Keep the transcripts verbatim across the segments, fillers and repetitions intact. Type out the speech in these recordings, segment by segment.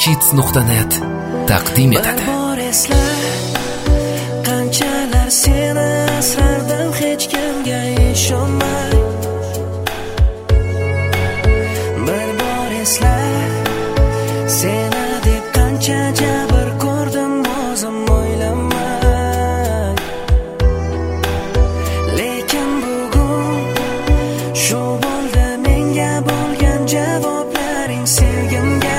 sheets nuqta net taqdim etadi. Qanchalar seni asrardim hech kimga ishonmay. Bir bor esla, seni deb qancha jabr ko'rdim o'zim o'ylamay. Lekin bugun shu bo'ldi menga bo'lgan javoblaring sevgimga.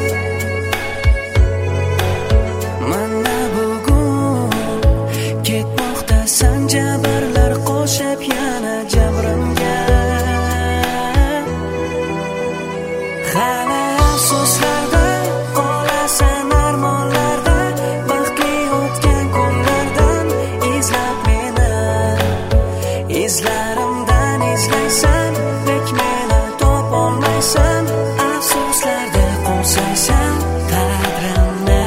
Mana bugun ketmoqdasan jabrlar qo'shib yana jabrimga. Hali afsuslarda qolasan armonlarda, baxtli o'tgan kunlardan izlab meni. Izlarimdan izlaysan, lek meni topolmaysan. Afsuslarda qo'msaysan qadrimni.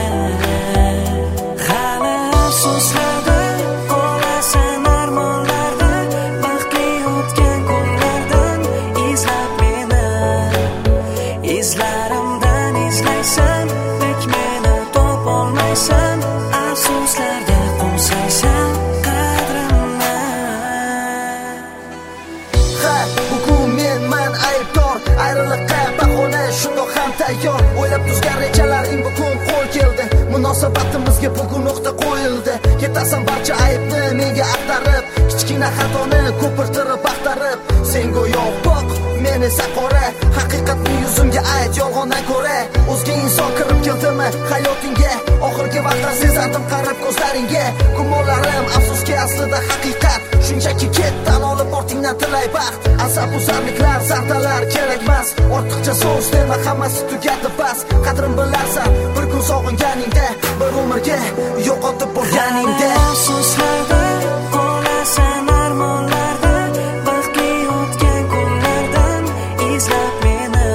Hali afsuslarda qolasan armonlarda, baxtli o'tgan kunlardan izlab meni. Izlarimdan izlaysan, lek meni topolmaysan. Afsuslarda qo'msaysan qadrimni. Ha, bugun men man aybdor, ayriliqqa bahona shundoq ham tayyor. O'ylab tuzgan rejalaring bugun qo'l keldi, munosabatimizga bugun nuqta qo'yildi. Ketasan barcha aybni menga ag'darib, kichkina xatoni ko'pirtirib axtarib. Sen go'yo boq, men esa qora, haqiqatni yuzimga ayt yolg'ondan ko'ra. O'zga inson kirib keldimi hayotingga? Oxirgi vaqtda sezardim qarab ko'zlaringga. Gumonlarim afsuski aslida haqiqat, shunchaki ketdan olib ortingdan tilay baxt. Asabuzarliklar, zardalar kerakmas, ortiqcha so'z dema, hammasi tugadi bas. Qadrim bilarsan bir kun sog'inganingda, bir umrga yo'qotib bo'lganingda. Afsuslarda qolasan armonlarda, baxtli o'tgan kunlardan izlab meni.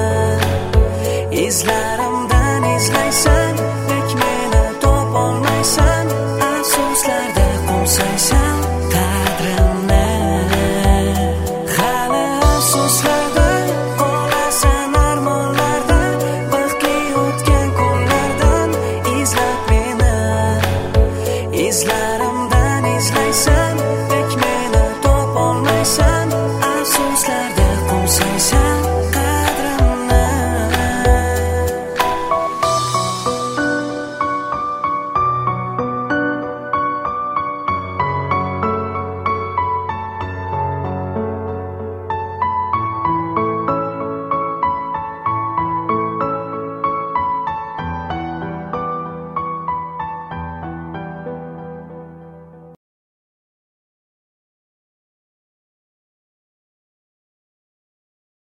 Izlarimdan izlaysan, lek meni topolmaysan. Afsuslarda qo'msaysan qadrimni. Hali afsuslarda qolasan armonlarda, baxtli o'tgan kunlardan izlab meni. Izlab